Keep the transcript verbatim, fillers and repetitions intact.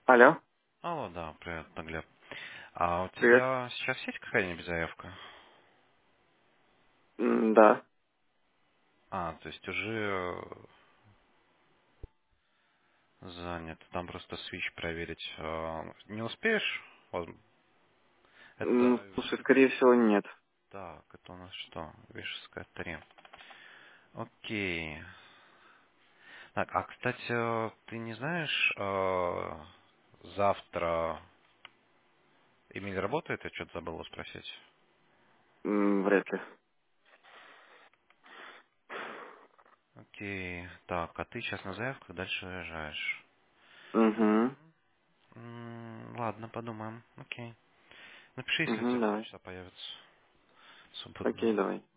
Алло, Алло, да, привет, Глеб. А у привет. тебя сейчас есть какая-нибудь заявка? М, Да. А, то есть уже э, занят. Там просто switch проверить. э, Не успеешь? Воз- М, Это... Слушай, скорее всего, нет. Так, это у нас что? Вишеская три. Окей. Так, а, кстати, ты не знаешь, э, завтра Эмиль работает? Я что-то забыл вас спросить. М, Вряд ли. Окей. Так, а ты сейчас на заявках, дальше уезжаешь. Угу. М, Ладно, подумаем. Окей. Напиши, если у Угу, тебя в два давай. часа появится Окей, свободное. давай.